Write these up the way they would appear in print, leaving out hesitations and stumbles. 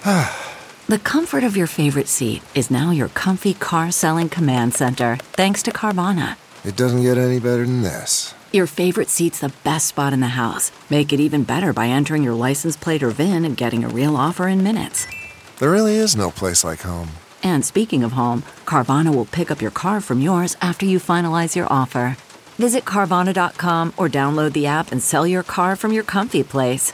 The comfort of your favorite seat is now your comfy car-selling command center, thanks to Carvana. It doesn't get any better than this. Your favorite seat's the best spot in the house. Make it even better by entering your license plate or VIN and getting a real offer in minutes. There really is no place like home. And speaking of home, Carvana will pick up your car from yours after you finalize your offer. Visit Carvana.com or download the app and sell your car from your comfy place.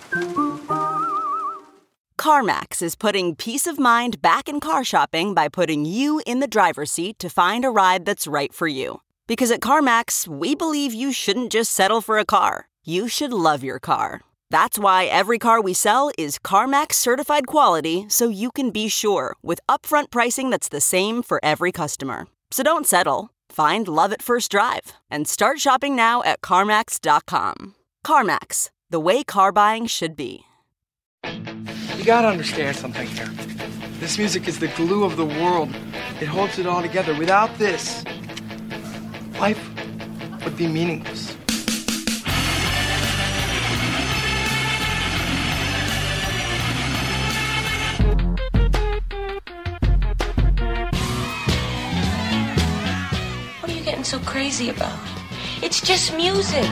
CarMax is putting peace of mind back in car shopping by putting you in the driver's seat to find a ride that's right for you. Because at CarMax, we believe you shouldn't just settle for a car. You should love your car. That's why every car we sell is CarMax certified quality, so you can be sure with upfront pricing that's the same for every customer. So don't settle. Find love at first drive and start shopping now at CarMax.com. CarMax, the way car buying should be. You gotta understand something here. This music is the glue of the world. It holds it all together. Without this, life would be meaningless. What are you getting so crazy about? It's just music.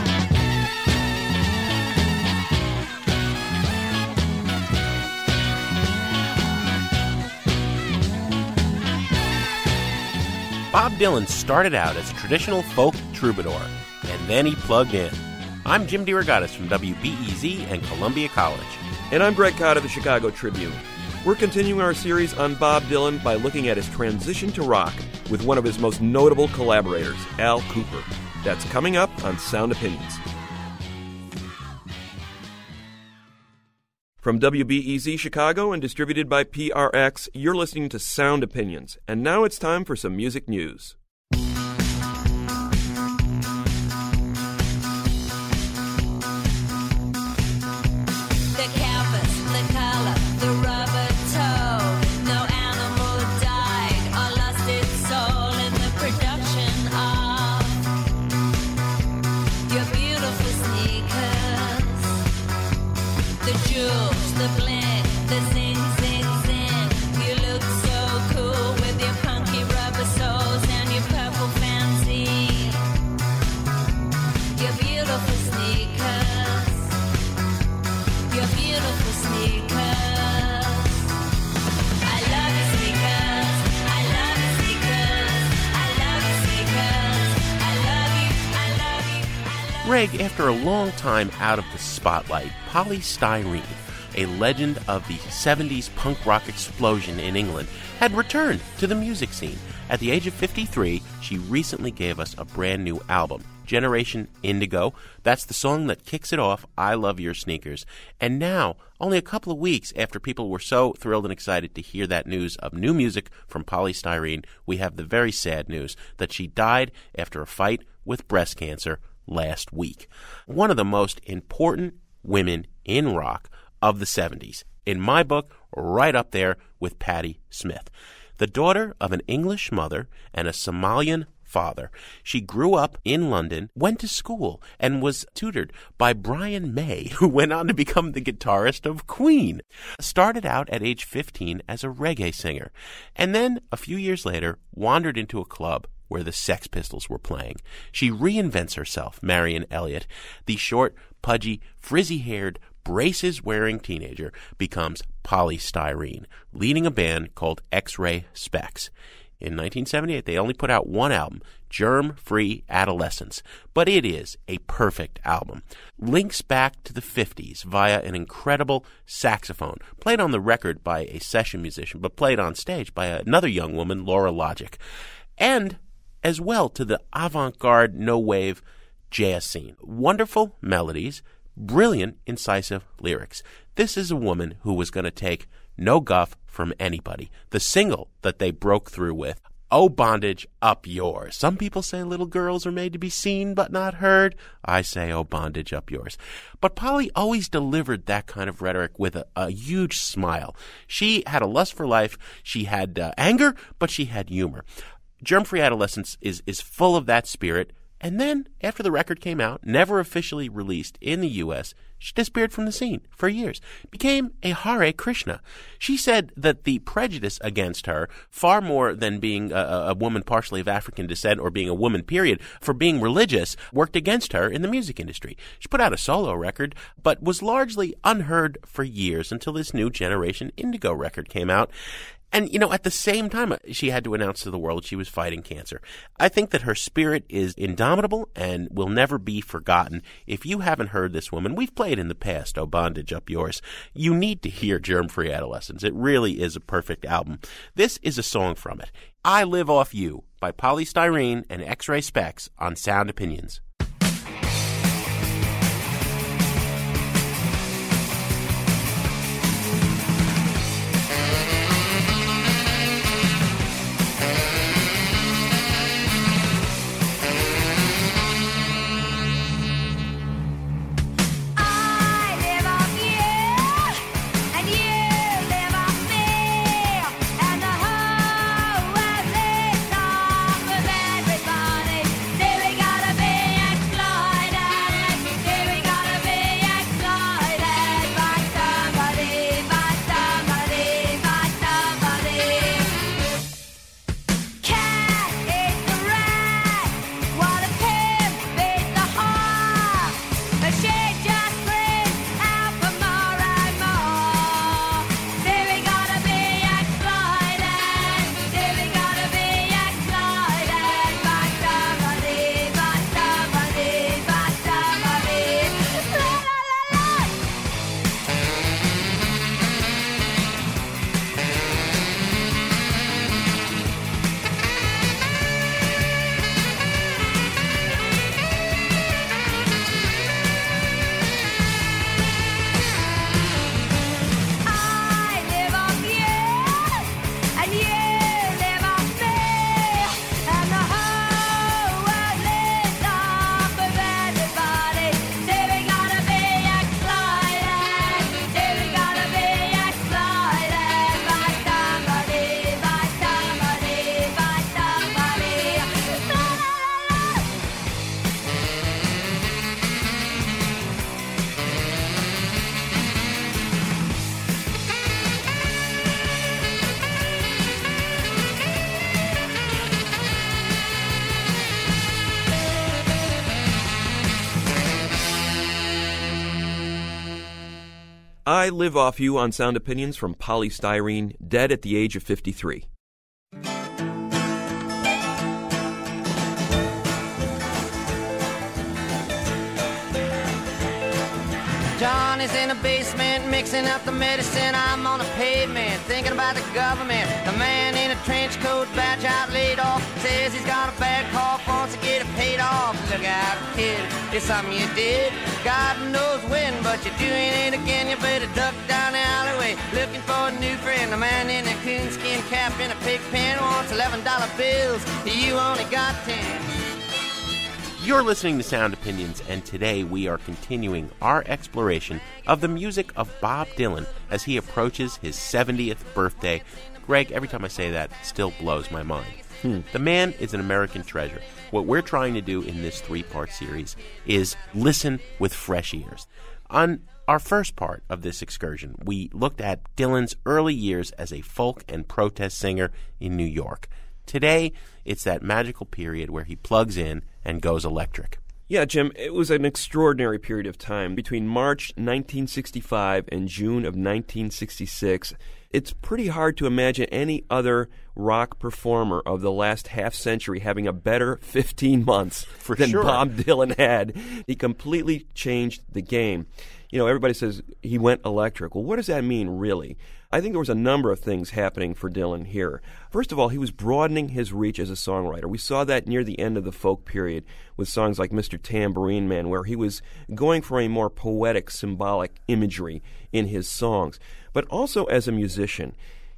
Bob Dylan started out as a traditional folk troubadour, and then he plugged in. I'm Jim DeRogatis from WBEZ and Columbia College. And I'm Greg Codd of the Chicago Tribune. We're continuing our series on Bob Dylan by looking at his transition to rock with one of his most notable collaborators, Al Kooper. That's coming up on Sound Opinions. From WBEZ Chicago and distributed by PRX, you're listening to Sound Opinions. And now it's time for some music news. Greg, after a long time out of the spotlight, Polly Styrene, a legend of the 70s punk rock explosion in England, had returned to the music scene. At the age of 53, she recently gave us a brand new album, Generation Indigo. That's the song that kicks it off, I Love Your Sneakers. And now, only a couple of weeks after people were so thrilled and excited to hear that news of new music from Polly Styrene, we have the very sad news that she died after a fight with breast cancer last week. One of the most important women in rock of the 70s. In my book, right up there with Patti Smith. The daughter of an English mother and a Somalian father, she grew up in London, went to school, and was tutored by Brian May, who went on to become the guitarist of Queen. Started out at age 15 as a reggae singer, and then a few years later wandered into a club where the Sex Pistols were playing. She reinvents herself, Marion Elliott. The short, pudgy, frizzy-haired, braces-wearing teenager becomes Polly Styrene, leading a band called X-Ray Spex. In 1978, they only put out one album, Germ-Free Adolescence, but it is a perfect album. Links back to the 50s via an incredible saxophone, played on the record by a session musician, but played on stage by another young woman, Laura Logic, and as well to the avant-garde no-wave jazz scene. Wonderful melodies, brilliant, incisive lyrics. This is a woman who was going to take no guff from anybody. The single that they broke through with, Oh Bondage, Up Yours. Some people say little girls are made to be seen but not heard. I say, oh bondage, up yours. But Polly always delivered that kind of rhetoric with a huge smile. She had a lust for life. She had anger, but she had humor. Germ-Free Adolescence is full of that spirit, And then, after the record came out, never officially released in the U.S., she disappeared from the scene for years, became a Hare Krishna. She said that the prejudice against her, far more than being a woman partially of African descent or being a woman, period, for being religious, worked against her in the music industry. She put out a solo record, but was largely unheard for years until this new Generation Indigo record came out. And, at the same time, she had to announce to the world she was fighting cancer. I think that her spirit is indomitable and will never be forgotten. If you haven't heard this woman, we've played in the past, Oh Bondage Up Yours. You need to hear Germ-Free Adolescence. It really is a perfect album. This is a song from it. I Live Off You by Poly Styrene and X-Ray Specs on Sound Opinions. I Live Off You on Sound Opinions from Poly Styrene, dead at the age of 53. Johnny's in the basement mixing up the medicine. I'm on the pavement thinking about the government. The man in a trench coat, badge out, laid off, says he's got a bad cough, wants to get it paid off. Look out, kid, it's something you did. God knows when, but you're doing it again. You better duck down the alleyway looking for a new friend. The man in a coonskin cap in a pig pen wants $11 bills. You only got 10. You're listening to Sound Opinions, and today we are continuing our exploration of the music of Bob Dylan as he approaches his 70th birthday. Greg, every time I say that, it still blows my mind. The man is an American treasure. What we're trying to do in this 3-part series is listen with fresh ears. On our first part of this excursion, we looked at Dylan's early years as a folk and protest singer in New York. Today, it's that magical period where he plugs in and goes electric. Yeah, Jim, it was an extraordinary period of time. Between March 1965 and June of 1966, it's pretty hard to imagine any other rock performer of the last half century having a better 15 months than sure. Bob Dylan had. He completely changed the game. You know, everybody says he went electric. Well, what does that mean, really? I think there was a number of things happening for Dylan here. First of all, he was broadening his reach as a songwriter. We saw that near the end of the folk period with songs like Mr. Tambourine Man, where he was going for a more poetic, symbolic imagery in his songs. But also as a musician,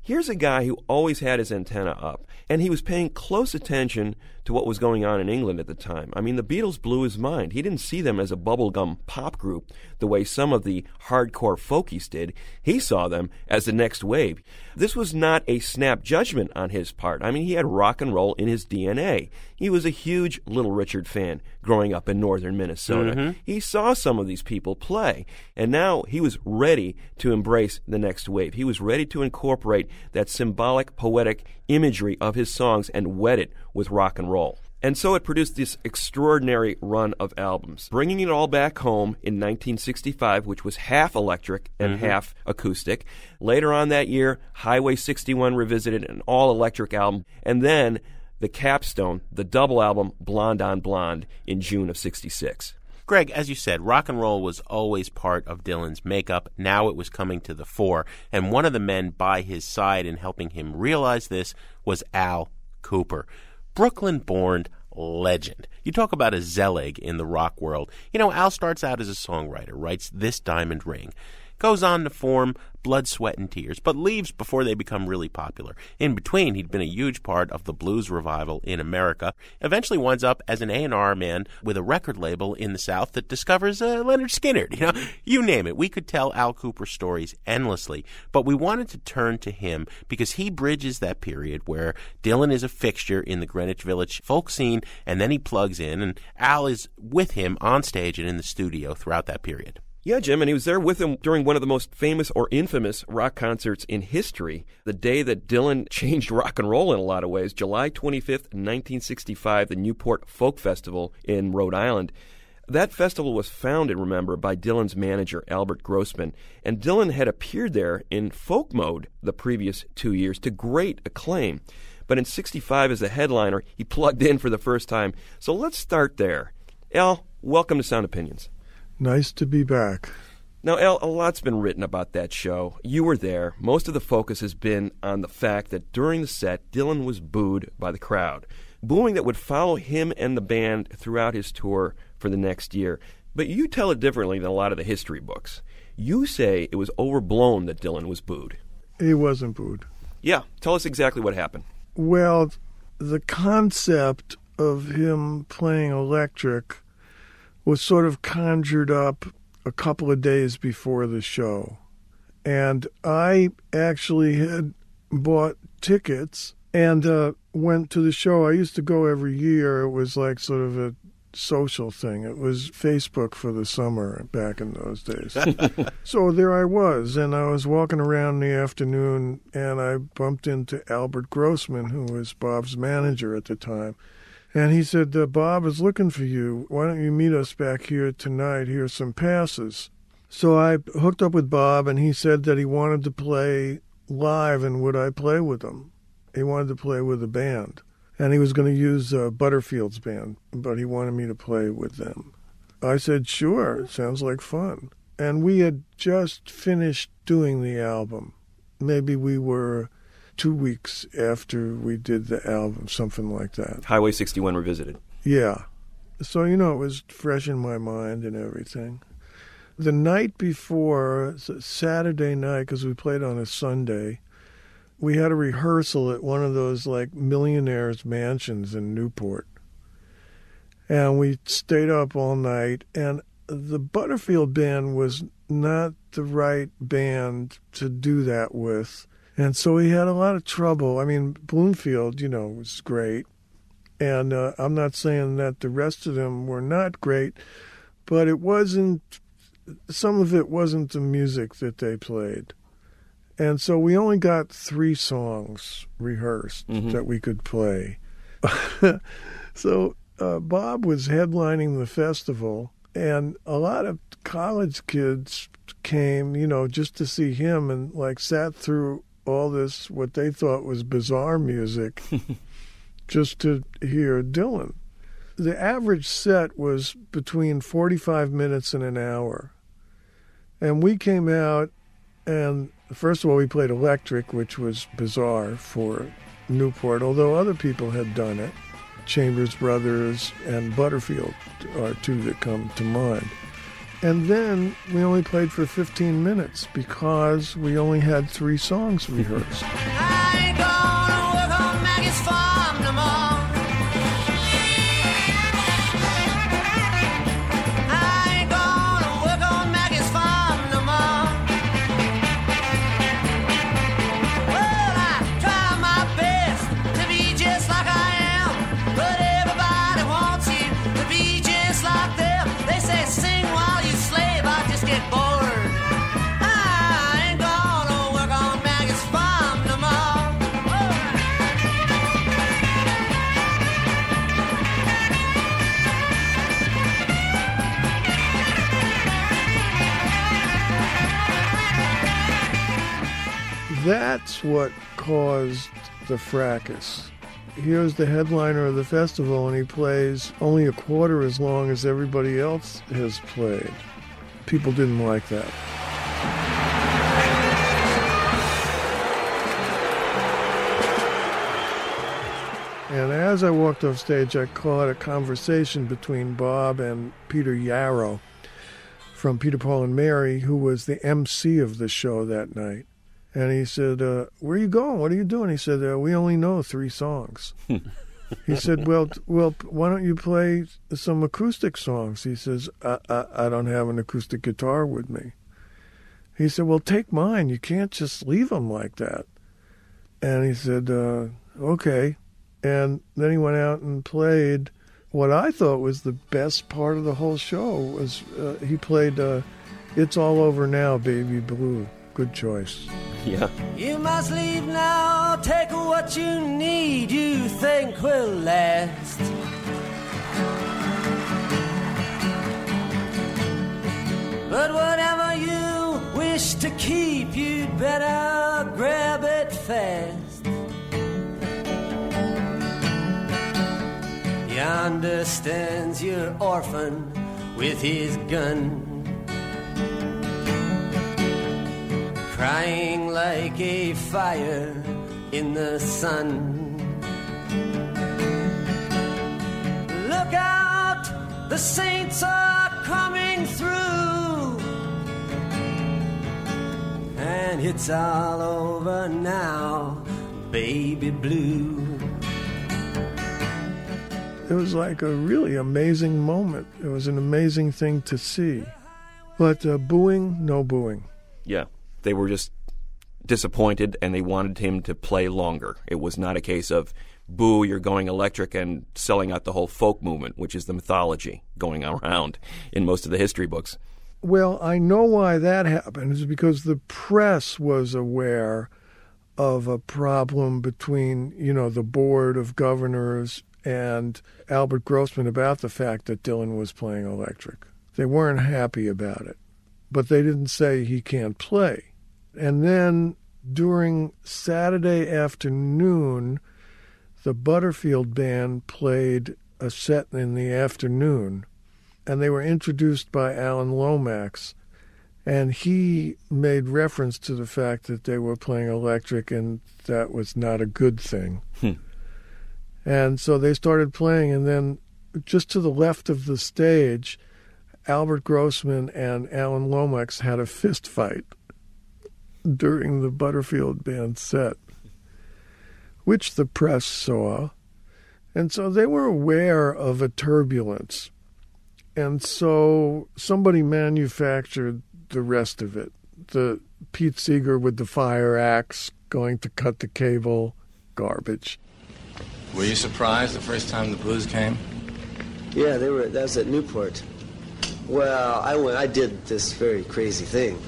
Here's a guy who always had his antenna up, and he was paying close attention to what was going on in England at the time. I mean, the Beatles blew his mind. He didn't see them as a bubblegum pop group the way some of the hardcore folkies did. He saw them as the next wave. This was not a snap judgment on his part. I mean, he had rock and roll in his DNA. He was a huge Little Richard fan growing up in northern Minnesota. He saw some of these people play, and now he was ready to embrace the next wave. He was ready to incorporate that symbolic, poetic imagery of his songs and wed it with rock and roll. And so it produced this extraordinary run of albums, bringing it all back home in 1965, which was half electric and half acoustic. Later on that year, Highway 61 Revisited, an all-electric album, and then the capstone, the double album, Blonde on Blonde, in June of 66. Greg, as you said, rock and roll was always part of Dylan's makeup. Now it was coming to the fore, and one of the men by his side in helping him realize this was Al Kooper. Brooklyn-born legend. You talk about a Zelig in the rock world. You know, Al starts out as a songwriter, writes This Diamond Ring, goes on to form Blood, Sweat, and Tears, but leaves before they become really popular. In between, he'd been a huge part of the blues revival in America, eventually winds up as an A&R man with a record label in the South that discovers Leonard Skinner. You name it. We could tell Al Kooper stories endlessly, but we wanted to turn to him because he bridges that period where Dylan is a fixture in the Greenwich Village folk scene, and then he plugs in, and Al is with him on stage and in the studio throughout that period. Yeah, Jim, and he was there with him during one of the most famous or infamous rock concerts in history, the day that Dylan changed rock and roll in a lot of ways, July 25th, 1965, the Newport Folk Festival in Rhode Island. That festival was founded, remember, by Dylan's manager, Albert Grossman, and Dylan had appeared there in folk mode the previous 2 years to great acclaim. But in 65, as a headliner, he plugged in for the first time. So let's start there. Al, welcome to Sound Opinions. Nice to be back. Now, Al, a lot's been written about that show. You were there. Most of the focus has been on the fact that during the set, Dylan was booed by the crowd. Booing that would follow him and the band throughout his tour for the next year. But you tell it differently than a lot of the history books. You say it was overblown that Dylan was booed. He wasn't booed. Yeah, tell us exactly what happened. Well, the concept of him playing electric was sort of conjured up a couple of days before the show. And I actually had bought tickets and went to the show. I used to go every year. It was like sort of a social thing. It was Facebook for the summer back in those days. So there I was, and I was walking around in the afternoon, and I bumped into Albert Grossman, who was Bob's manager at the time. And he said, Bob is looking for you. Why don't you meet us back here tonight? Here's some passes. So I hooked up with Bob, and he said that he wanted to play live, and would I play with him? He wanted to play with a band. And he was going to use Butterfield's band, but he wanted me to play with them. I said, sure, sounds like fun. And we had just finished doing the album. Maybe we were 2 weeks after we did the album, something like that. Highway 61 Revisited. Yeah. So, it was fresh in my mind and everything. The night before, Saturday night, because we played on a Sunday, we had a rehearsal at one of those, millionaires' mansions in Newport. And we stayed up all night, and the Butterfield band was not the right band to do that with. And so we had a lot of trouble. I mean, Bloomfield, was great. And I'm not saying that the rest of them were not great, but some of it wasn't the music that they played. And so we only got 3 songs rehearsed that we could play. So Bob was headlining the festival, and a lot of college kids came, just to see him and, sat through all this, what they thought was bizarre music, just to hear Dylan. The average set was between 45 minutes and an hour. And we came out, and first of all, we played electric, which was bizarre for Newport, although other people had done it. Chambers Brothers and Butterfield are 2 that come to mind. And then we only played for 15 minutes because we only had 3 songs rehearsed. I ain't gonna work on Maggie's farm no more. I ain't gonna work on Maggie's farm no more. Well, I try my best to be just like I am, but everybody wants you to be just like them. They say sing while you slave, I just get bored. I ain't gonna work on Maggie's farm no more. That's what caused the fracas. Here's the headliner of the festival, and he plays only a quarter as long as everybody else has played. People didn't like that. And as I walked off stage, I caught a conversation between Bob and Peter Yarrow from Peter, Paul, and Mary, who was the MC of the show that night. And he said, where are you going? What are you doing? He said, we only know 3 songs. He said, well, why don't you play some acoustic songs? He says, I don't have an acoustic guitar with me. He said, well, take mine. You can't just leave them like that. And he said, okay. And then he went out and played what I thought was the best part of the whole show. Was he played It's All Over Now, Baby Blue. Good choice. Yeah. You must leave now, take what you need, you think will last. But whatever you wish to keep, you'd better grab it fast. Yonder stands your orphan with his gun, crying like a fire in the sun. Look out, the saints are coming through, and it's all over now, baby blue. It was like a really amazing moment. It was an amazing thing to see. But booing, no booing. Yeah. They were just disappointed, and they wanted him to play longer. It was not a case of, boo, you're going electric and selling out the whole folk movement, which is the mythology going around in most of the history books. Well, I know why that happened. It's because the press was aware of a problem between, the Board of Governors and Albert Grossman about the fact that Dylan was playing electric. They weren't happy about it, but they didn't say he can't play. And then during Saturday afternoon, the Butterfield Band played a set in the afternoon, and they were introduced by Alan Lomax, and he made reference to the fact that they were playing electric, and that was not a good thing. And so they started playing, and then just to the left of the stage, Albert Grossman and Alan Lomax had a fist fight during the Butterfield Band set, which the press saw. And so they were aware of a turbulence. And so somebody manufactured the rest of it. The Pete Seeger with the fire axe going to cut the cable, garbage. Were you surprised the first time the Blues came? Yeah, that was at Newport. Well, I did this very crazy thing.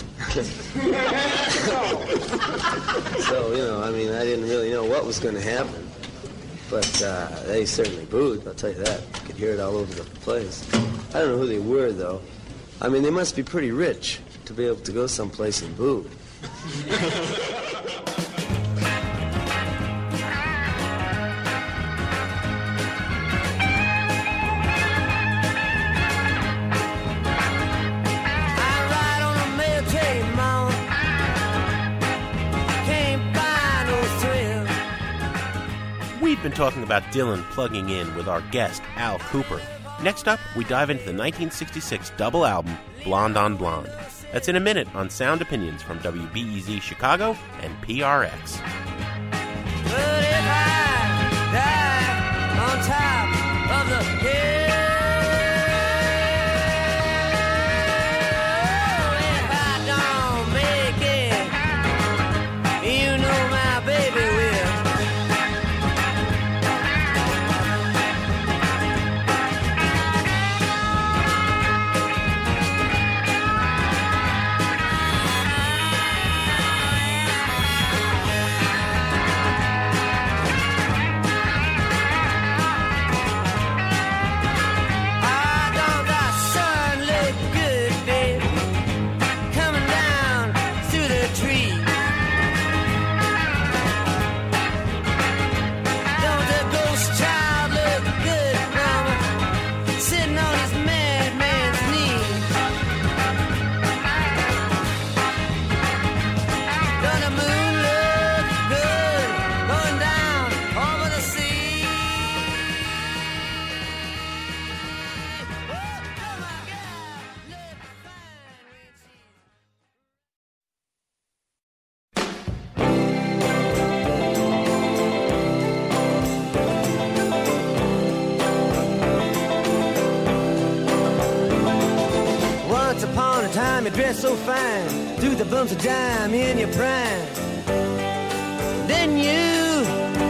So, I didn't really know what was going to happen. But they certainly booed, I'll tell you that. You could hear it all over the place. I don't know who they were, though. They must be pretty rich to be able to go someplace and boo. We've been talking about Dylan plugging in with our guest, Al Kooper. Next up, we dive into the 1966 double album, Blonde on Blonde. That's in a minute on Sound Opinions from WBEZ Chicago and PRX. But if I die on top of the hill, if I don't make it, you know my baby will. Dress so fine, through the bumps of dime in your prime. Then you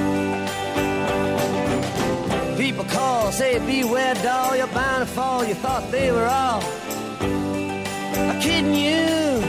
people call, say beware doll, you're bound to fall. You thought they were all kidding you.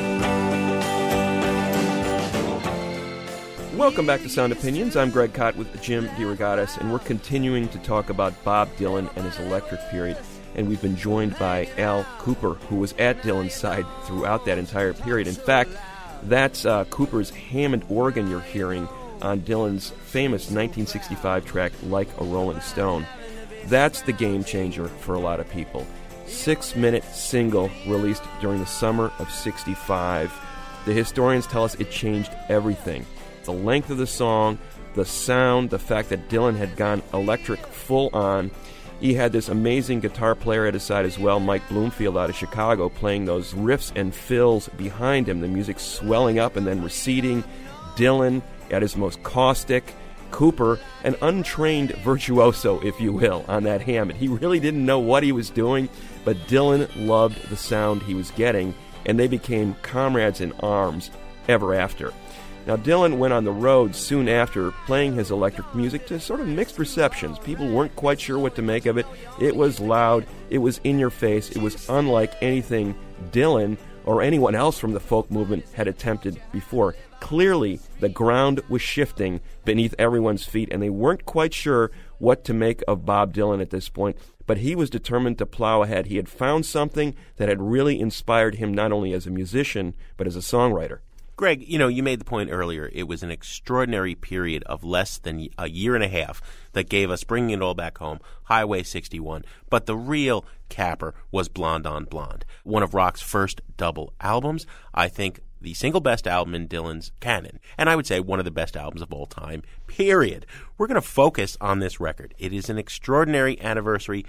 Welcome back to Sound Opinions. I'm Greg Kot with Jim DeRogatis, and we're continuing to talk about Bob Dylan and his electric period. And we've been joined by Al Kooper, who was at Dylan's side throughout that entire period. In fact, that's Cooper's Hammond organ you're hearing on Dylan's famous 1965 track, Like a Rolling Stone. That's the game changer for a lot of people. 6-minute single released during the summer of 65. The historians tell us it changed everything. The length of the song, the sound, the fact that Dylan had gone electric full on. He had this amazing guitar player at his side as well, Mike Bloomfield out of Chicago, playing those riffs and fills behind him, the music swelling up and then receding. Dylan at his most caustic. Cooper, an untrained virtuoso, if you will, on that Hammond. He really didn't know what he was doing, but Dylan loved the sound he was getting, and they became comrades in arms ever after. Now, Dylan went on the road soon after, playing his electric music to sort of mixed receptions. People weren't quite sure what to make of it. It was loud. It was in your face. It was unlike anything Dylan or anyone else from the folk movement had attempted before. Clearly, the ground was shifting beneath everyone's feet, and they weren't quite sure what to make of Bob Dylan at this point. But he was determined to plow ahead. He had found something that had really inspired him not only as a musician, but as a songwriter. Greg, you made the point earlier. It was an extraordinary period of less than a year and a half that gave us Bringing It All Back Home, Highway 61. But the real capper was Blonde on Blonde, one of rock's first double albums. I think the single best album in Dylan's canon, and I would say one of the best albums of all time, period. We're going to focus on this record. It is an extraordinary anniversary,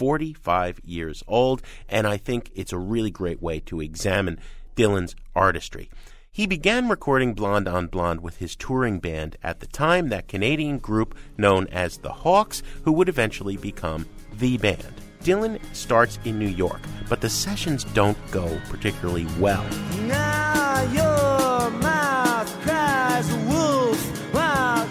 45 years old, and I think it's a really great way to examine Dylan's artistry. He began recording Blonde on Blonde with his touring band at the time, that Canadian group known as the Hawks, who would eventually become The Band. Dylan starts in New York, but the sessions don't go particularly well. Now your mouth cries wolf. Wow.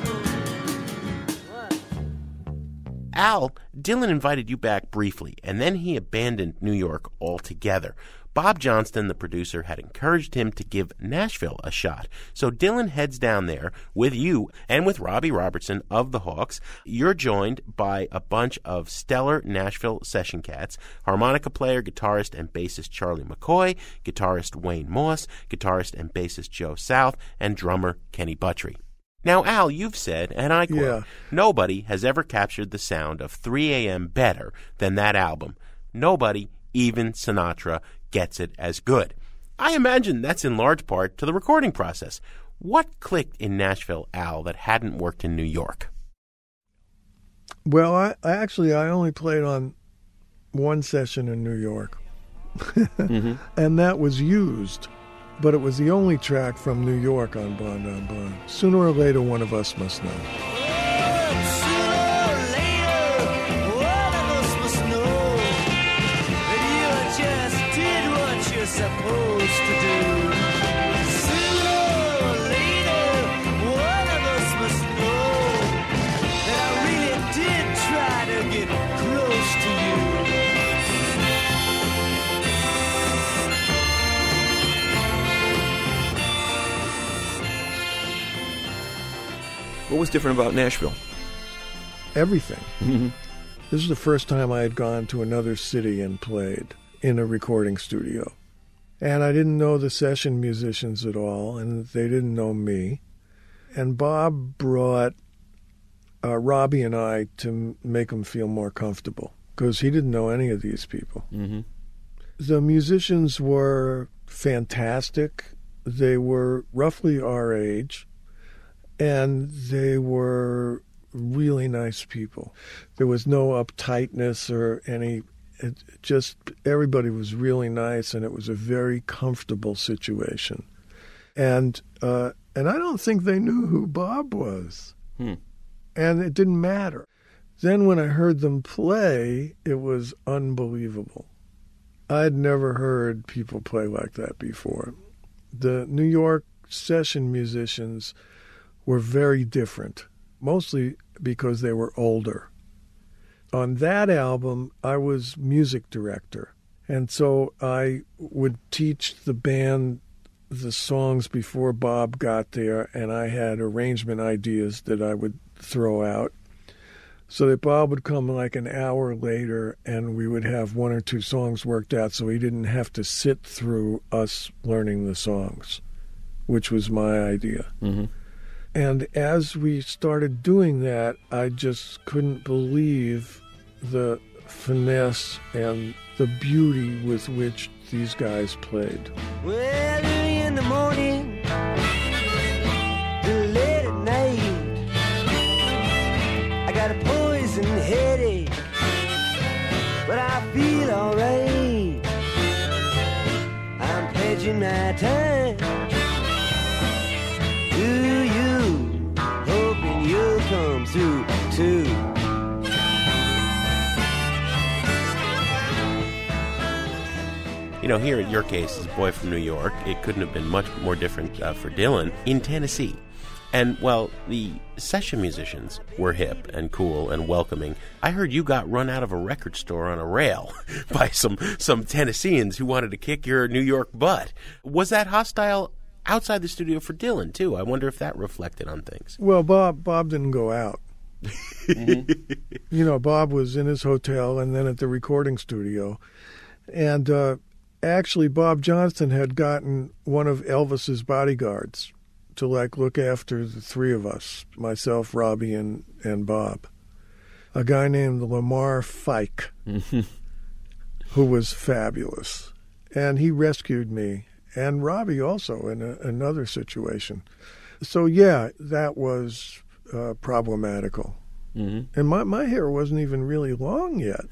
Al, Dylan invited you back briefly, and then he abandoned New York altogether. Bob Johnston, the producer, had encouraged him to give Nashville a shot. So Dylan heads down there with you and with Robbie Robertson of the Hawks. You're joined by a bunch of stellar Nashville session cats: harmonica player, guitarist, and bassist Charlie McCoy, guitarist Wayne Moss, guitarist and bassist Joe South, and drummer Kenny Buttrey. Now, Al, you've said, and I quote, nobody has ever captured the sound of 3 a.m. better than that album. Nobody, even Sinatra, gets it as good. I imagine that's in large part to the recording process. What clicked in Nashville, Al, that hadn't worked in New York? Well, I only played on one session in New York. And that was used. But it was the only track from New York on Blonde on Blonde. Sooner or later, one of us must know. Supposed to do. Sooner or later, one of us must know that I really did try to get close to you. What was different about Nashville? Everything. This is the first time I had gone to another city and played in a recording studio. And I didn't know the session musicians at all, and they didn't know me. And Bob brought Robbie and I to make them feel more comfortable, because he didn't know any of these people. The musicians were fantastic. They were roughly our age, and they were really nice people. There was no uptightness or any... It just, everybody was really nice, and it was a very comfortable situation. And I don't think they knew who Bob was. And it didn't matter. Then when I heard them play, it was unbelievable. I'd never heard people play like that before. The New York session musicians were very different, mostly because they were older. On that album, I was music director, and so I would teach the band the songs before Bob got there, and I had arrangement ideas that I would throw out, so that Bob would come like an hour later, and we would have one or two songs worked out, so he didn't have to sit through us learning the songs, which was my idea. And as we started doing that, I just couldn't believe the finesse and the beauty with which these guys played. Well, early in the morning, till late at night, I got a poison headache, but I feel alright. I'm pledging my time to you, hoping you'll come through too. You know, here in your case, as Boy from New York, it couldn't have been much more different for Dylan in Tennessee. And while the session musicians were hip and cool and welcoming, I heard you got run out of a record store on a rail by some Tennesseans who wanted to kick your New York butt. Was that hostile outside the studio for Dylan, too? I wonder if that reflected on things. Well, Bob didn't go out. You know, Bob was in his hotel and then at the recording studio. And actually, Bob Johnston had gotten one of Elvis's bodyguards to look after the three of us, myself, Robbie, and Bob. A guy named Lamar Fike, who was fabulous. And he rescued me, and Robbie also in another situation. So, yeah, that was problematical. And my hair wasn't even really long yet.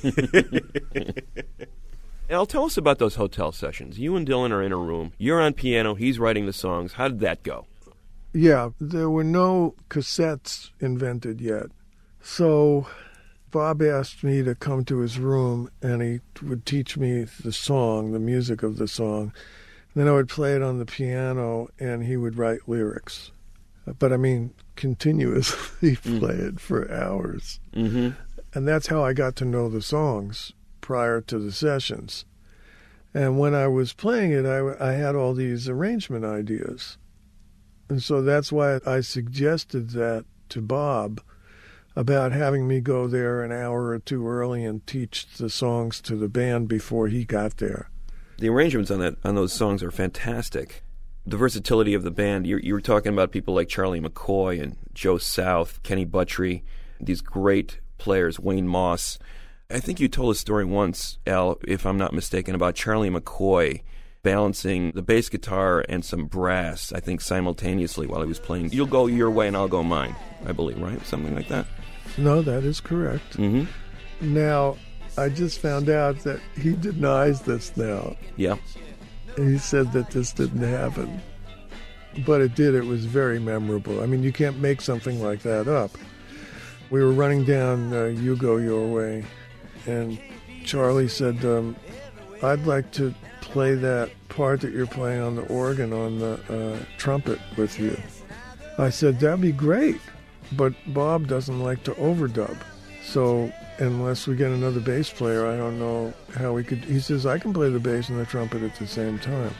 Al, tell us about those hotel sessions. You and Dylan are in a room. You're on piano. He's writing the songs. How did that go? Yeah, there were no cassettes invented yet. So Bob asked me to come to his room, and he would teach me the song, the music of the song. Then I would play it on the piano, and he would write lyrics. But, I mean, continuously play it for hours. And that's how I got to know the songs prior to the sessions. And when I was playing it, I had all these arrangement ideas. And so that's why I suggested that to Bob about having me go there an hour or two early and teach the songs to the band before he got there. The arrangements on those songs are fantastic. The versatility of the band, you were talking about people like Charlie McCoy and Joe South, Kenny Buttrey, these great players, Wayne Moss. I think you told a story once, Al, if I'm not mistaken, about Charlie McCoy balancing the bass guitar and some brass, I think, simultaneously while he was playing You'll Go Your Way and I'll Go Mine, I believe, right? Something like that? No, that is correct. Now, I just found out that he denies this now. Yeah. He said that this didn't happen. But it did. It was very memorable. I mean, you can't make something like that up. We were running down You Go Your Way, and Charlie said, I'd like to play that part that you're playing on the organ on the trumpet with you. I said, that'd be great, but Bob doesn't like to overdub. So unless we get another bass player, I don't know how we could. He says, I can play the bass and the trumpet at the same time.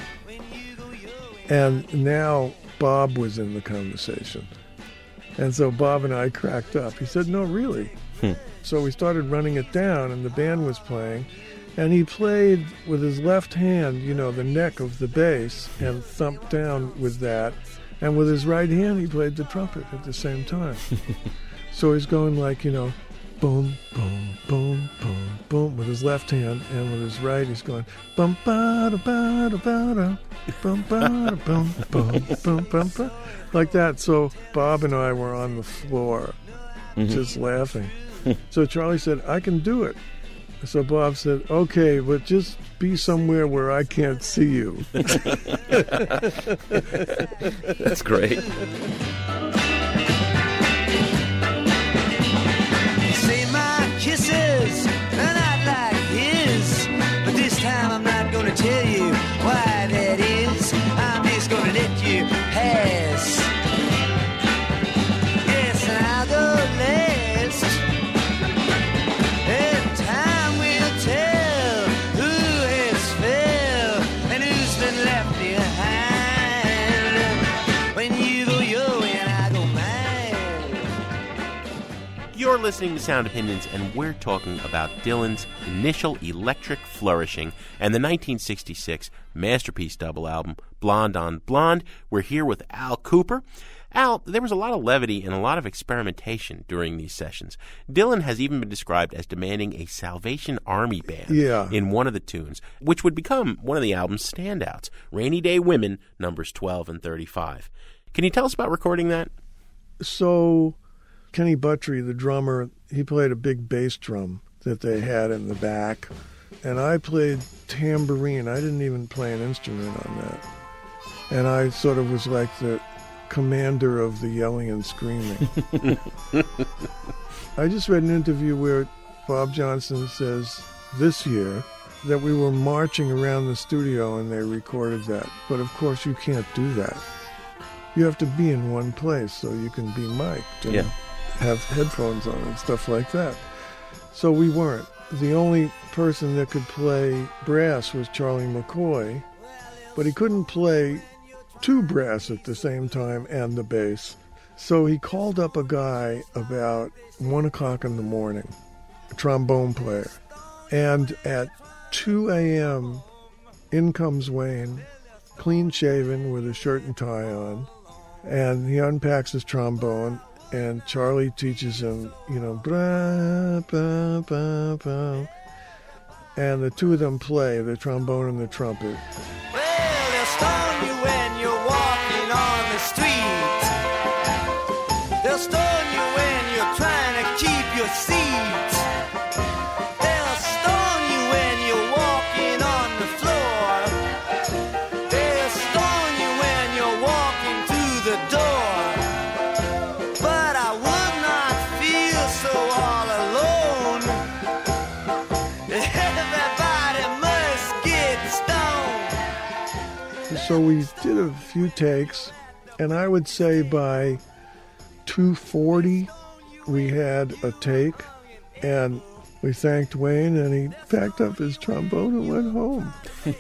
And now Bob was in the conversation. And so Bob and I cracked up. He said, no, really. So we started running it down, and the band was playing. And he played with his left hand, you know, the neck of the bass, and thumped down with that. And with his right hand, he played the trumpet at the same time. So he's going like, you know, boom, boom, boom, boom, boom, with his left hand, and with his right, he's going bum ba da ba da ba da bum ba da bum bum bum bum bum, like that. So Bob and I were on the floor, just laughing. So Charlie said, I can do it. So Bob said, okay, but just be somewhere where I can't see you. That's great. Say my kisses are not like his, but this time I'm not gonna tell you why that is. I'm just gonna let you pass. Yes, and I'll go last, and time will tell who has fell and who's been left behind. When you go your way and I go mine. You're listening to Sound Opinions, and we're talking about Dylan's initial electric flourishing and the 1966 masterpiece double album, Blonde on Blonde. We're here with Al Kooper. Al, there was a lot of levity and a lot of experimentation during these sessions. Dylan has even been described as demanding a Salvation Army band in one of the tunes, which would become one of the album's standouts, Rainy Day Women, numbers 12 and 35. Can you tell us about recording that? So Kenny Buttrey, the drummer, he played a big bass drum that they had in the back, and I played tambourine. I didn't even play an instrument on that. And I sort of was like the commander of the yelling and screaming. I just read an interview where Bob Johnson says this year that we were marching around the studio and they recorded that. But of course you can't do that. You have to be in one place so you can be mic'd and have headphones on and stuff like that. So we weren't. The only person that could play brass was Charlie McCoy, but he couldn't play two brass at the same time and the bass. So he called up a guy about 1 o'clock in the morning, a trombone player. And at 2 a.m., in comes Wayne, clean-shaven with a shirt and tie on, and he unpacks his trombone, and Charlie teaches him, you know, blah, blah, blah, blah. And the two of them play, the trombone and the trumpet. Well, they'll stone you when you're walking on the street. They'll stone you when you're trying to keep your seat. They'll stone you when you're walking on the floor. They'll stone you when you're walking through the door. But I would not feel so all alone. Everybody must get stoned. So we did a few takes, and I would say by 2:40 we had a take, and we thanked Wayne, and he packed up his trombone and went home.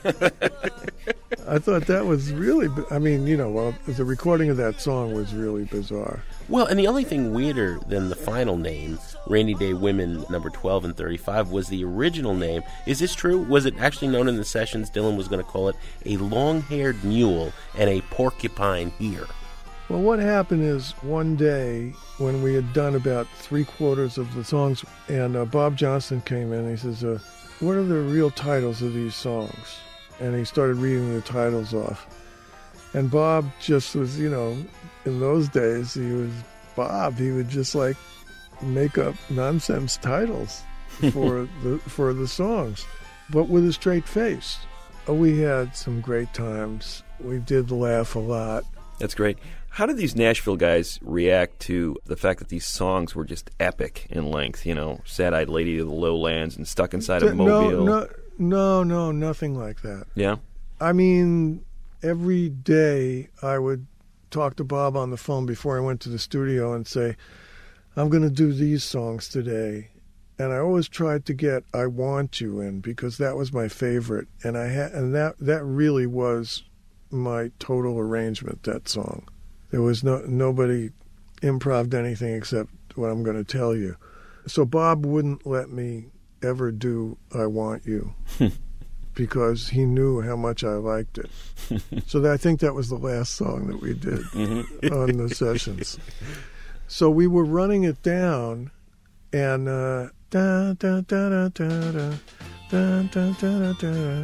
I thought that was really, I mean, you know, well, the recording of that song was really bizarre. Well, and the only thing weirder than the final name, Rainy Day Women, number 12 and 35, was the original name. Is this true? Was it actually known in the sessions Dylan was going to call it a long-haired mule and a porcupine here? Well, what happened is one day when we had done about 3/4 of the songs, and Bob Johnson came in and he says, what are the real titles of these songs? And he started reading the titles off. And Bob just was, you know, in those days, he was Bob. He would just like make up nonsense titles. for the songs, but with a straight face. We had some great times. We did laugh a lot. That's great. How did these Nashville guys react to the fact that these songs were just epic in length? You know, Sad-Eyed Lady of the Lowlands and Stuck Inside a Mobile. No, nothing like that. Yeah? I mean, every day I would talk to Bob on the phone before I went to the studio and say, I'm going to do these songs today. And I always tried to get I Want You in because that was my favorite. And that really was my total arrangement, that song. There was nobody improv'd anything except what I'm going to tell you. So Bob wouldn't let me ever do I Want You because he knew how much I liked it. So I think that was the last song that we did on the sessions. So we were running it down, and da da da da da da da da da da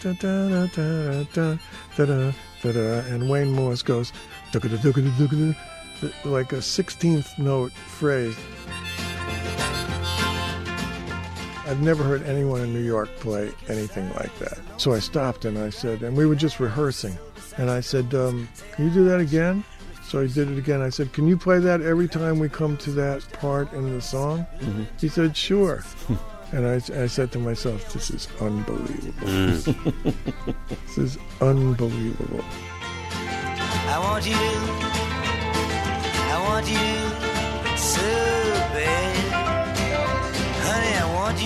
da da da, and Wayne Morris goes like a 16th note phrase. I've never heard anyone in New York play anything like that. So I stopped and I said, and we were just rehearsing, and I said, can you do that again? So he did it again. I said, can you play that every time we come to that part in the song? Mm-hmm. He said, sure. And I said to myself, this is unbelievable. This is unbelievable. I want you so bad. Honey, I want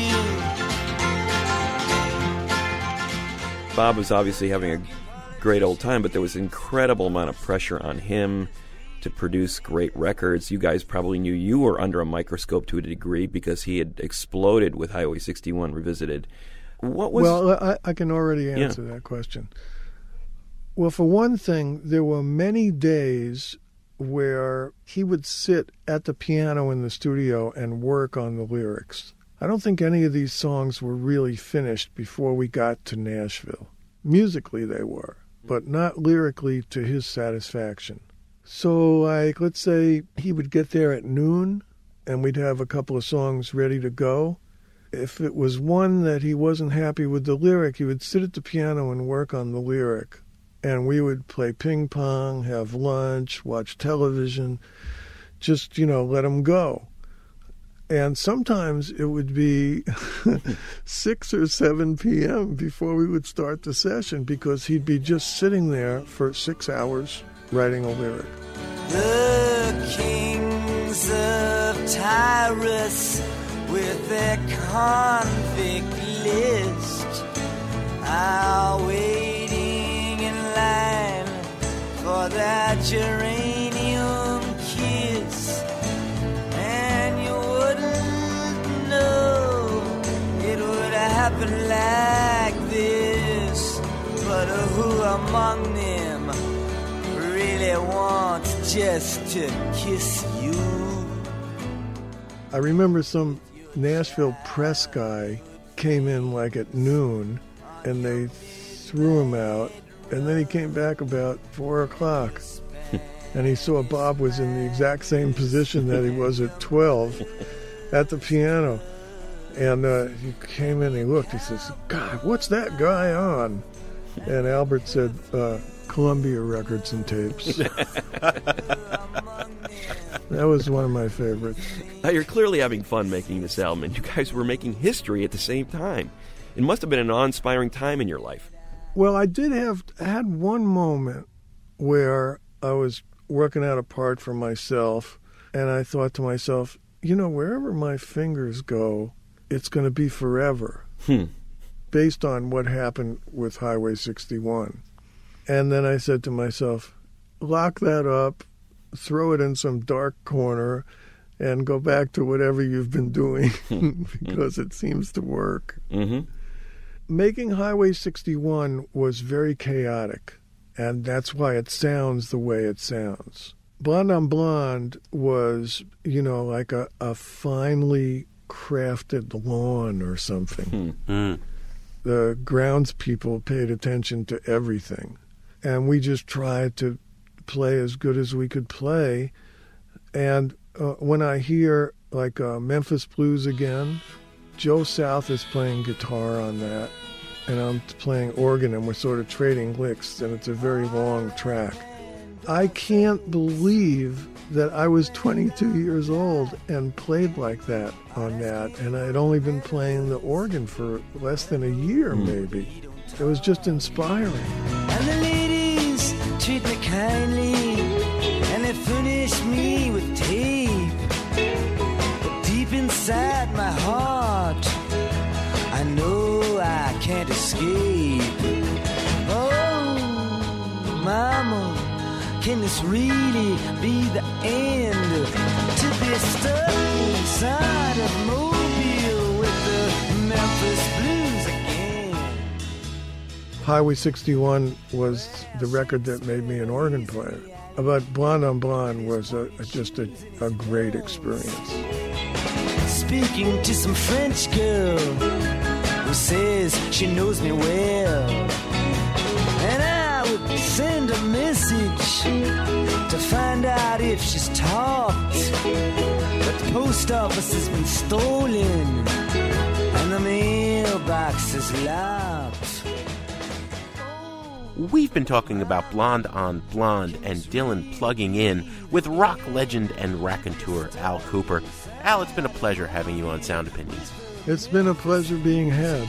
you. Bob was obviously having a great old time, but there was an incredible amount of pressure on him to produce great records. You guys probably knew you were under a microscope to a degree because he had exploded with Highway 61 Revisited. What was... Well, I can already answer that question. Well, for one thing, there were many days where he would sit at the piano in the studio and work on the lyrics. I don't think any of these songs were really finished before we got to Nashville. Musically they were, but not lyrically to his satisfaction. So, like, let's say he would get there at noon, and we'd have a couple of songs ready to go. If it was one that he wasn't happy with the lyric, he would sit at the piano and work on the lyric. And we would play ping pong, have lunch, watch television, just, let him go. And sometimes it would be 6 or 7 p.m. before we would start the session because he'd be just sitting there for 6 hours writing a lyric. The kings of Tyrus with their convict list are waiting in line for that geranium kiss. And you wouldn't know it would happen like this, but who among them really wants just to kiss you? I remember some Nashville press guy came in like at noon, and they threw him out, and then he came back about 4 o'clock. And he saw Bob was in the exact same position that he was at 12 at the piano. And he came in and he looked. He says, God, what's that guy on? And Albert said, Columbia Records and Tapes. That was one of my favorites. Now, you're clearly having fun making this album, and you guys were making history at the same time. It must have been an awe-inspiring time in your life. Well, I had one moment where I was working out a part for myself, and I thought to myself, wherever my fingers go, it's going to be forever, based on what happened with Highway 61. And then I said to myself, lock that up, throw it in some dark corner, and go back to whatever you've been doing, because it seems to work. Mm-hmm. Making Highway 61 was very chaotic, and that's why it sounds the way it sounds. Blonde on Blonde was, like a finely crafted lawn or something. Mm-hmm. The groundspeople paid attention to everything, and we just tried to play as good as we could play. And when I hear, like, Memphis Blues Again, Joe South is playing guitar on that, and I'm playing organ, and we're sort of trading licks, and it's a very long track. I can't believe that I was 22 years old and played like that on that, and I had only been playing the organ for less than a year, maybe. It was just inspiring. And the ladies treat me kindly, and they furnish me with tape. But deep inside my heart, I know I can't escape. Oh, Mama, can this really be the end? To be stuck inside of Mobile with the Memphis Blues again. Highway 61 was the record that made me an organ player. But Blonde on Blonde was just a great experience. Speaking to some French girl who says she knows me well, and I would send a message to find out if she's talked. But the post office has been stolen and the mailbox is locked. We've been talking about Blonde on Blonde and Dylan plugging in with rock legend and raconteur Al Kooper. Al, it's been a pleasure having you on Sound Opinions. It's been a pleasure being had.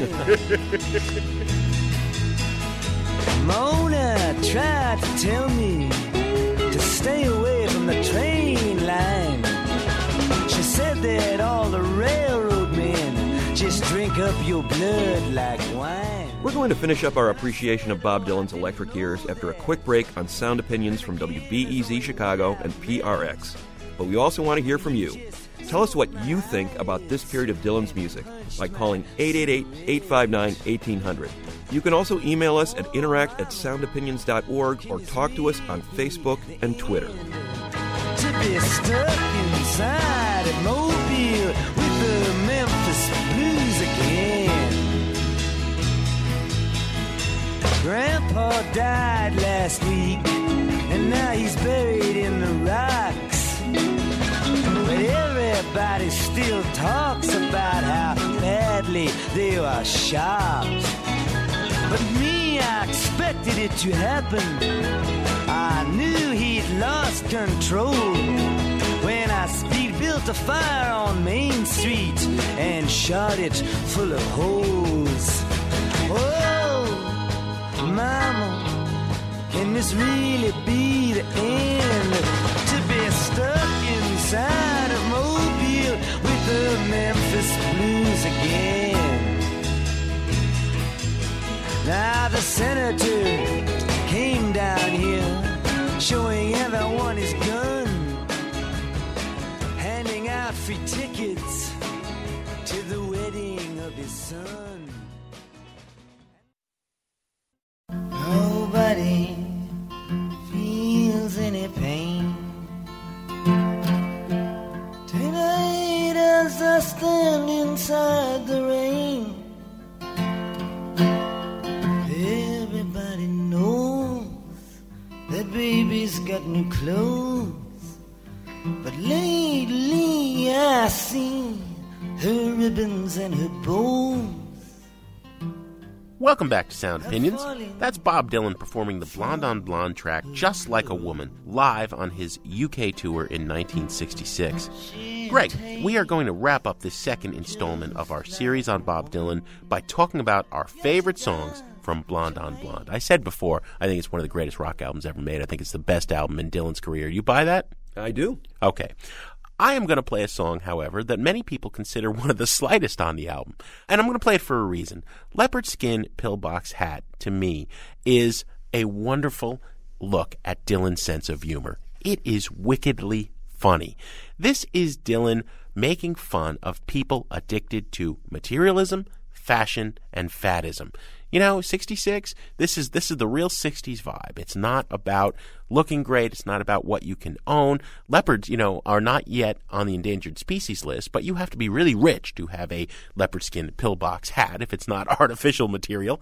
Mona tried to tell me to stay away from the train line. She said that all the railroad men just drink up your blood like wine. We're going to finish up our appreciation of Bob Dylan's electric years after a quick break on Sound Opinions from WBEZ Chicago and PRX. But we also want to hear from you. Tell us what you think about this period of Dylan's music by calling 888-859-1800. You can also email us at interact@soundopinions.org or talk to us on Facebook and Twitter. To be stuck inside of Mobile with the Memphis Blues again. Grandpa died last week, and now he's buried in the rocks. But everybody still talks about how badly they were shot. But me, I expected it to happen. I knew he'd lost control when I speed-built a fire on Main Street and shot it full of holes. Oh, Mama, can this really be the end? To be stuck inside of Mobile with the Memphis Blues again. Now the senator came down here, showing everyone his gun, handing out free tickets to the wedding of his son. Nobody feels any pain tonight as I stand inside the rain. Everybody knows that baby's got new clothes, but lately I see her ribbons and her bows. Welcome back to Sound Opinions. That's Bob Dylan performing the Blonde on Blonde track Just Like a Woman live on his UK tour in 1966. Greg, we are going to wrap up this second installment of our series on Bob Dylan by talking about our favorite songs from Blonde on Blonde. I said before, I think it's one of the greatest rock albums ever made. I think it's the best album in Dylan's career. You buy that? I do. Okay. I am going to play a song, however, that many people consider one of the slightest on the album. And I'm going to play it for a reason. Leopard Skin Pillbox Hat, to me, is a wonderful look at Dylan's sense of humor. It is wickedly funny. This is Dylan making fun of people addicted to materialism, fashion, and faddism. You know, 66, this is the real 60s vibe. It's not about looking great. It's not about what you can own. Leopards, you know, are not yet on the endangered species list, but you have to be really rich to have a leopard skin pillbox hat if it's not artificial material.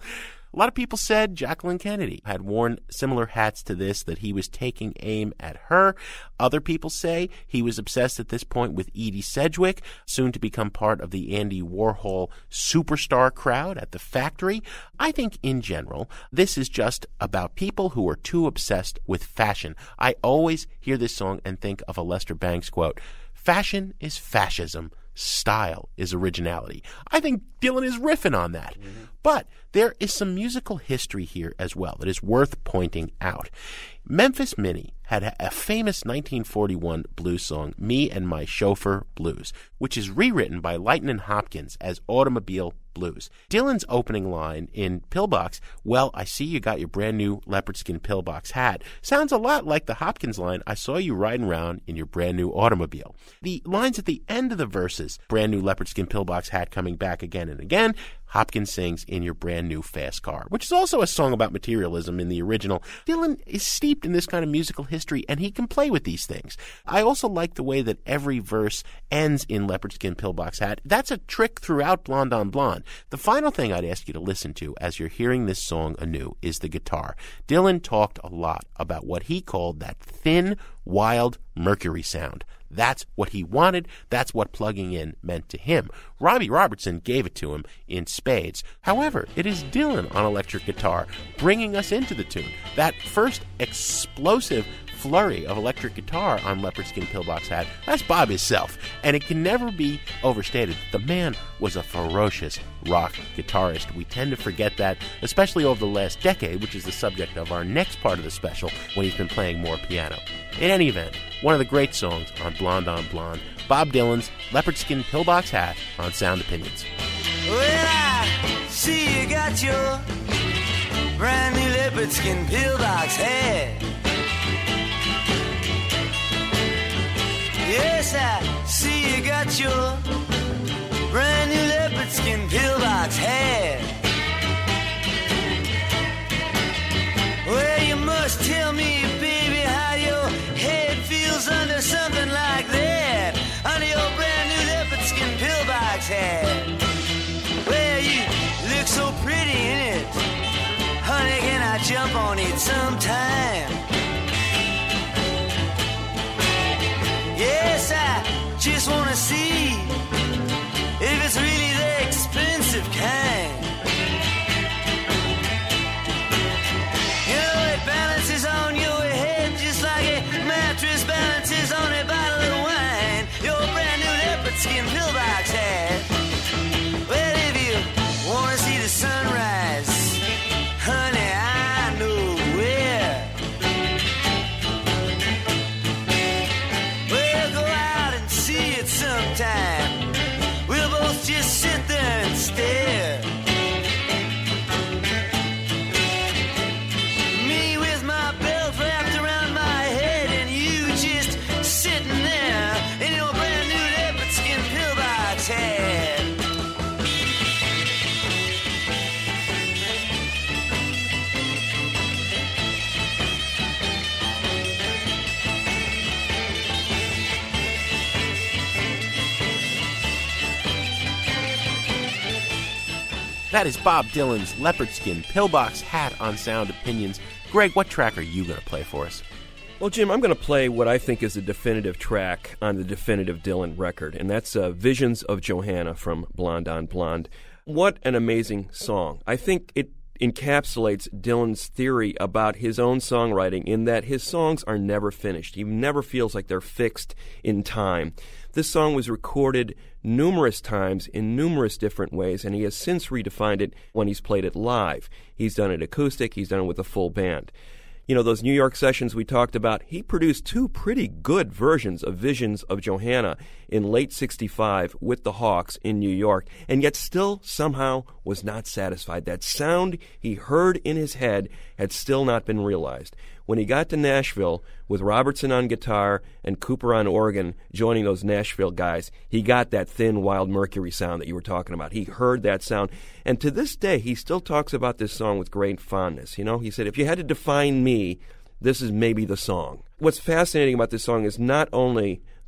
A lot of people said Jacqueline Kennedy had worn similar hats to this, that he was taking aim at her. Other people say he was obsessed at this point with Edie Sedgwick, soon to become part of the Andy Warhol superstar crowd at the Factory. I think in general, this is just about people who are too obsessed with fashion. I always hear this song and think of a Lester Bangs quote, "Fashion is fascism. Style is originality." I think Dylan is riffing on that. But there is some musical history here as well that is worth pointing out. Memphis Minnie had a famous 1941 blues song, Me and My Chauffeur Blues, which is rewritten by Lightnin' Hopkins as Automobile Blues. Dylan's opening line in Pillbox, "Well, I see you got your brand new leopard skin pillbox hat," sounds a lot like the Hopkins line, "I saw you riding around in your brand new automobile." The lines at the end of the verses, "Brand new leopard skin pillbox hat coming back again and again," Hopkins sings "In Your Brand New Fast Car," which is also a song about materialism in the original. Dylan is steeped in this kind of musical history, and he can play with these things. I also like the way that every verse ends in leopard skin pillbox hat. That's a trick throughout Blonde on Blonde. The final thing I'd ask you to listen to as you're hearing this song anew is the guitar. Dylan talked a lot about what he called that thin, wild Mercury sound. That's what he wanted. That's what plugging in meant to him. Robbie Robertson gave it to him in spades. However, it is Dylan on electric guitar bringing us into the tune. That first explosive flurry of electric guitar on Leopard Skin Pillbox Hat, that's Bob himself. And it can never be overstated. The man was a ferocious rock guitarist. We tend to forget that, especially over the last decade, which is the subject of our next part of the special, when he's been playing more piano. In any event, one of the great songs on Blonde, Bob Dylan's Leopard Skin Pillbox Hat on Sound Opinions. Well, I see you got your brand new leopard skin pillbox hat. Yes, I see you got your brand new leopard skin pillbox hat. Well, you must tell me, baby, how your head feels under something like that, under your brand new leopard skin pillbox hat. Well, you look so pretty in it, honey, can I jump on it sometime? Yes, I just wanna see if it's really the expensive kind. You know, it balances on your head just like a mattress balances on a bottle of wine. Your brand new leopard skin pillbox hat. Well, if you wanna see the sunrise, honey, I know where. Well, go out and see it sometime. We'll both just sit there and stare. Me with my belt wrapped around my head, and you just sitting there in your brand new leopard skin pillbox hat. That is Bob Dylan's Leopard Skin Pillbox Hat on Sound Opinions. Greg, what track are you going to play for us? Well, Jim, I'm going to play what I think is a definitive track on the definitive Dylan record, and that's Visions of Johanna from Blonde on Blonde. What an amazing song. I think it encapsulates Dylan's theory about his own songwriting in that his songs are never finished. He never feels like they're fixed in time. This song was recorded numerous times in numerous different ways, and he has since redefined it when he's played it live. He's done it acoustic, he's done it with a full band. You know, those New York sessions we talked about, he produced two pretty good versions of Visions of Johanna in late 65 with the Hawks in New York, and yet still somehow was not satisfied. That sound he heard in his head had still not been realized. When he got to Nashville with Robertson on guitar and Cooper on organ joining those Nashville guys, he got that thin, wild Mercury sound that you were talking about. He heard that sound. And to this day, he still talks about this song with great fondness. You know, he said, if you had to define me, this is maybe the song. What's fascinating about this song is not only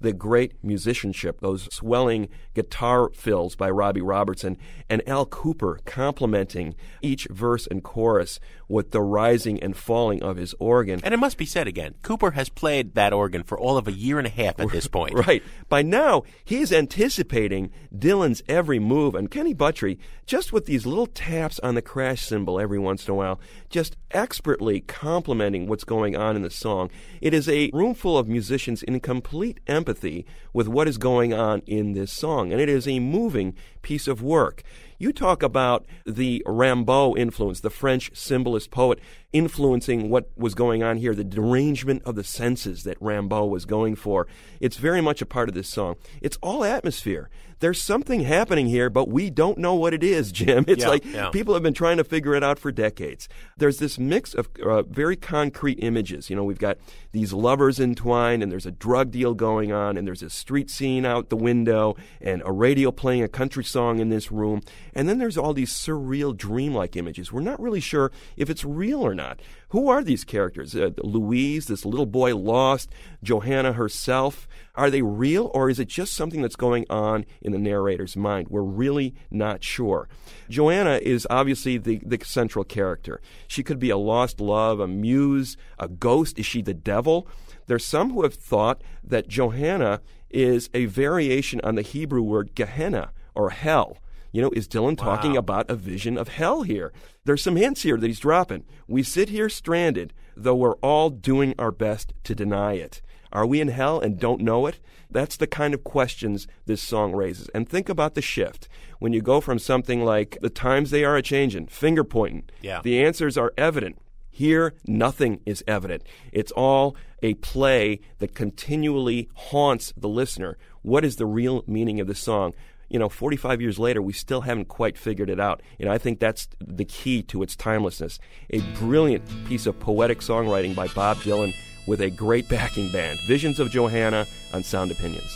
the great musicianship, those swelling guitar fills by Robbie Robertson, and Al Cooper complementing each verse and chorus with the rising and falling of his organ. And it must be said again, Cooper has played that organ for all of a year and a half at this point. Right. By now, he's anticipating Dylan's every move, and Kenny Buttrey, just with these little taps on the crash cymbal every once in a while, just expertly complementing what's going on in the song. It is a room full of musicians in complete empathy with what is going on in this song, and it is a moving piece of work. You talk about the Rimbaud influence, the French symbolist poet, influencing what was going on here, the derangement of the senses that Rimbaud was going for. It's very much a part of this song. It's all atmosphere. There's something happening here, but we don't know what it is, Jim. It's people have been trying to figure it out for decades. There's this mix of very concrete images. You know, we've got these lovers entwined, and there's a drug deal going on, and there's a street scene out the window, and a radio playing a country song in this room. And then there's all these surreal, dreamlike images. We're not really sure if it's real or not. Who are these characters? Louise, this little boy lost, Johanna herself. Are they real, or is it just something that's going on in the narrator's mind? We're really not sure. Johanna is obviously the central character. She could be a lost love, a muse, a ghost. Is she the devil? There's some who have thought that Johanna is a variation on the Hebrew word Gehenna, or hell. You know, is Dylan talking about a vision of hell here? There's some hints here that he's dropping. We sit here stranded, though we're all doing our best to deny it. Are we in hell and don't know it? That's the kind of questions this song raises. And think about the shift. When you go from something like the times they are a-changin', finger pointing, the answers are evident. Here, nothing is evident. It's all a play that continually haunts the listener. What is the real meaning of the song? You know, 45 years later, we still haven't quite figured it out. And I think that's the key to its timelessness. A brilliant piece of poetic songwriting by Bob Dylan with a great backing band. Visions of Johanna on Sound Opinions.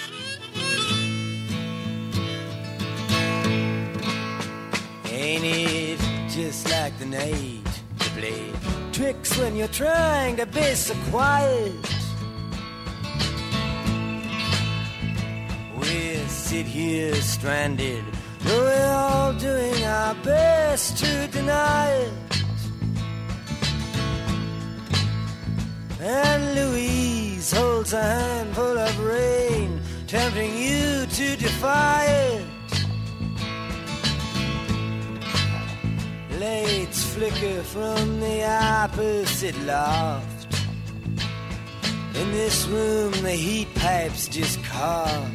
Ain't it just like the night to play tricks when you're trying to be so quiet? We sit here stranded, though we're all doing our best to deny it. And Louise holds a handful of rain, tempting you to defy it. Lights flicker from the opposite loft. In this room the heat pipes just cough.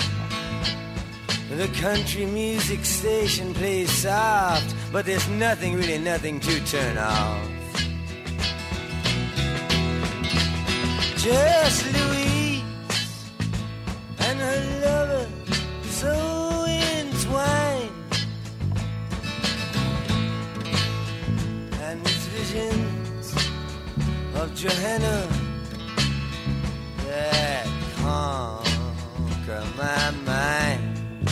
The country music station plays soft, but there's nothing, really nothing to turn off. Just Louise and her lover so entwined, and these visions of Johanna that conquer my mind.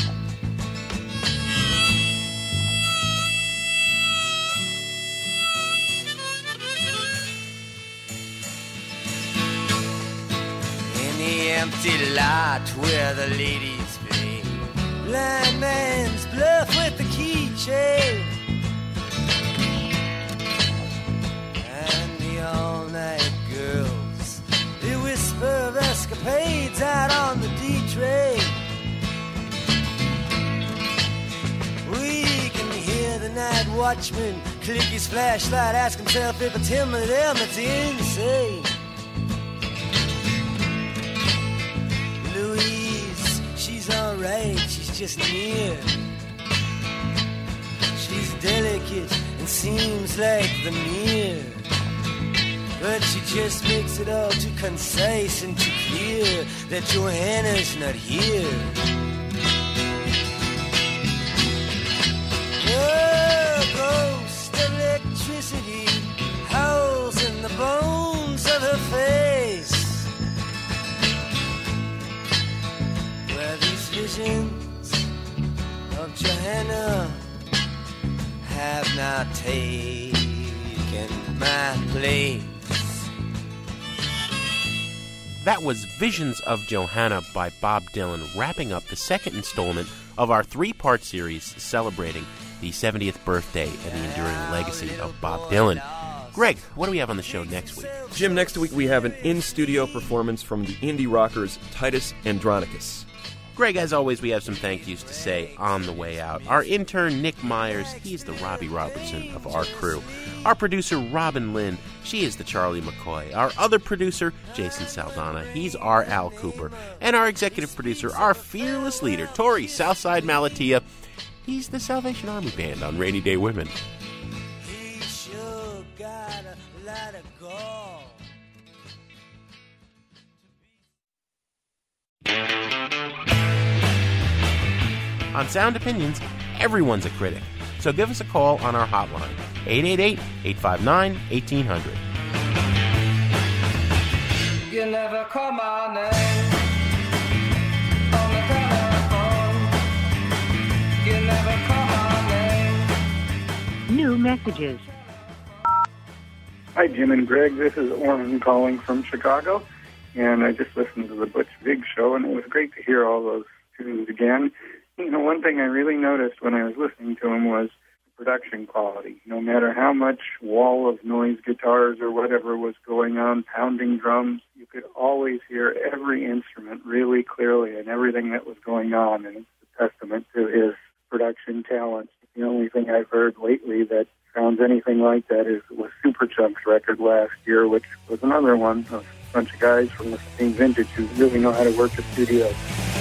Empty lot where the ladies play blind man's bluff with the keychain, and the all-night girls, they whisper of escapades out on the D-train. We can hear the night watchman click his flashlight, ask himself if it's him or them that's insane. Alright, she's just near. She's delicate and seems like the mirror, but she just makes it all too concise and too clear that Johanna's not here. The ghost of electricity howls in the bones of her face. Visions of Johanna have not taken my place. That was Visions of Johanna by Bob Dylan, wrapping up the second installment of our three-part series celebrating the 70th birthday and the enduring legacy of Bob Dylan. Greg, what do we have on the show next week? Jim, next week we have an in-studio performance from the indie rockers Titus Andronicus. Greg, as always, we have some thank yous to say on the way out. Our intern, Nick Myers, he's the Robbie Robertson of our crew. Our producer, Robin Lynn, she is the Charlie McCoy. Our other producer, Jason Saldana, he's our Al Cooper. And our executive producer, our fearless leader, Tori Southside Malatia, he's the Salvation Army Band on Rainy Day Women. He sure gotta let it go. On Sound Opinions, everyone's a critic. So give us a call on our hotline, 888-859-1800. You never call my name on the telephone. You never call my name. New messages. Hi, Jim and Greg. This is Orrin calling from Chicago, and I just listened to the Butch Vig show, and it was great to hear all those tunes again. You know, one thing I really noticed when I was listening to him was the production quality. No matter how much wall of noise guitars or whatever was going on, pounding drums, you could always hear every instrument really clearly and everything that was going on, and it's a testament to his production talents. The only thing I've heard lately that sounds anything like that was Superchunk's record last year, which was another one of a bunch of guys from the same vintage who really know how to work the studio.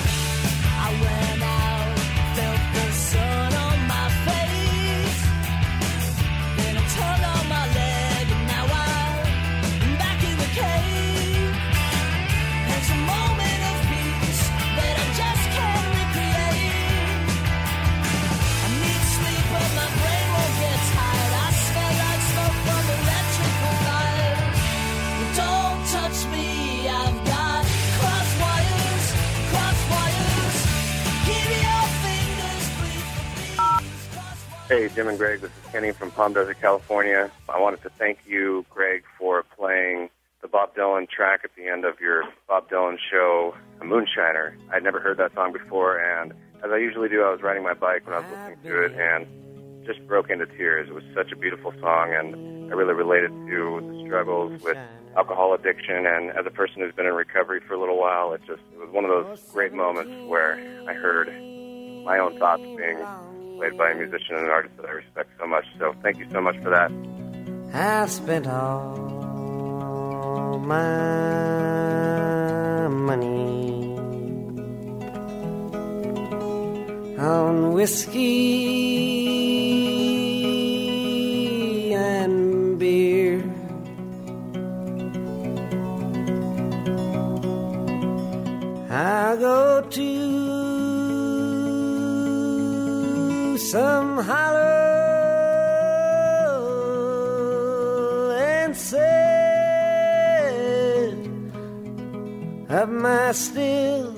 Hey, Jim and Greg, this is Kenny from Palm Desert, California. I wanted to thank you, Greg, for playing the Bob Dylan track at the end of your Bob Dylan show, Moonshiner. I'd never heard that song before, and as I usually do, I was riding my bike when I was listening to it and just broke into tears. It was such a beautiful song, and I really related to the struggles with alcohol addiction, and as a person who's been in recovery for a little while, it was one of those great moments where I heard my own thoughts being played by a musician and an artist that I respect so much. So thank you so much for that. I've spent all my money on whiskey and beer. I'll go to some hollow and say of my still.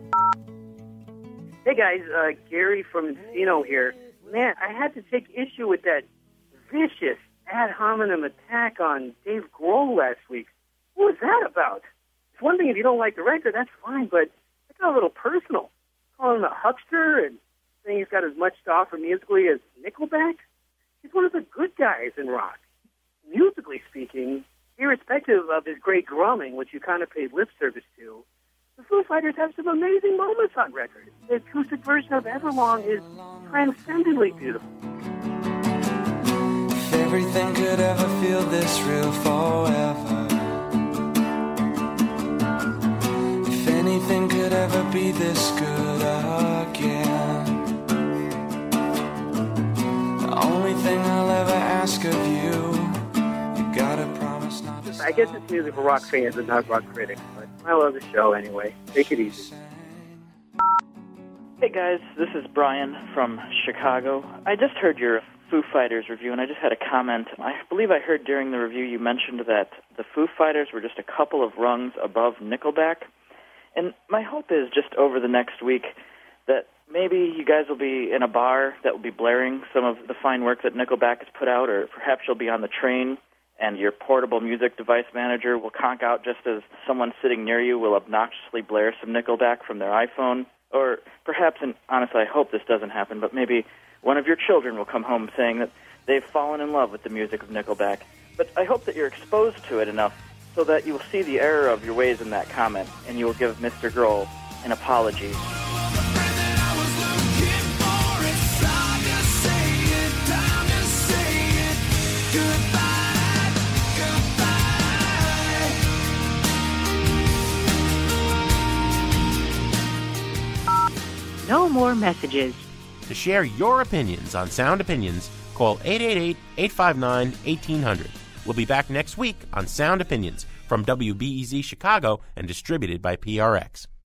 Hey guys, Gary from Encino here. Man, I had to take issue with that vicious ad hominem attack on Dave Grohl last week. What was that about? It's one thing if you don't like the record, that's fine, but it got a little personal. Calling him a huckster and saying he's got as much to offer musically as Nickelback. He's one of the good guys in rock. Musically speaking, irrespective of his great drumming, which you kind of paid lip service to, the Foo Fighters have some amazing moments on record. The acoustic version of Everlong is transcendently beautiful. If everything could ever feel this real forever, if anything could ever be this good again, the only thing I'll ever ask of you, you gotta promise not to. I guess it's music for rock fans and not rock critics, but I love the show anyway. Take it easy. Hey guys, this is Brian from Chicago. I just heard your Foo Fighters review, and I just had a comment. I believe I heard during the review you mentioned that the Foo Fighters were just a couple of rungs above Nickelback. And my hope is just over the next week that maybe you guys will be in a bar that will be blaring some of the fine work that Nickelback has put out, or perhaps you'll be on the train and your portable music device manager will conk out just as someone sitting near you will obnoxiously blare some Nickelback from their iPhone. Or perhaps, and honestly I hope this doesn't happen, but maybe one of your children will come home saying that they've fallen in love with the music of Nickelback. But I hope that you're exposed to it enough so that you will see the error of your ways in that comment, and you will give Mr. Grohl an apology. No more messages. To share your opinions on Sound Opinions, call 888-859-1800. We'll be back next week on Sound Opinions from WBEZ Chicago and distributed by PRX.